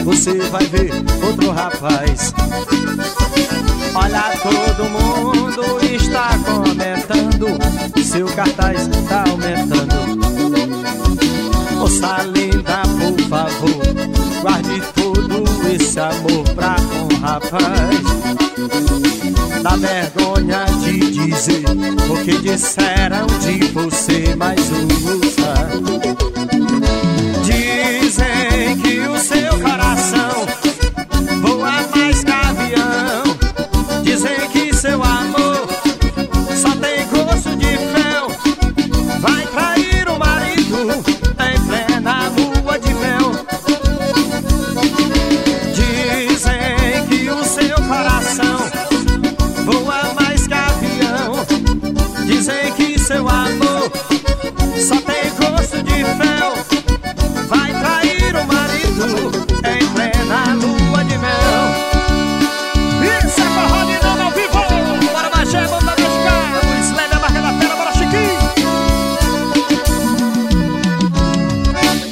você vai ver outro rapaz. Olha, todo mundo está comentando, seu cartaz tá aumentando. Moça linda, por favor, guarde todo esse amor pra um rapaz. Dá vergonha de dizer o que disseram de você, mas os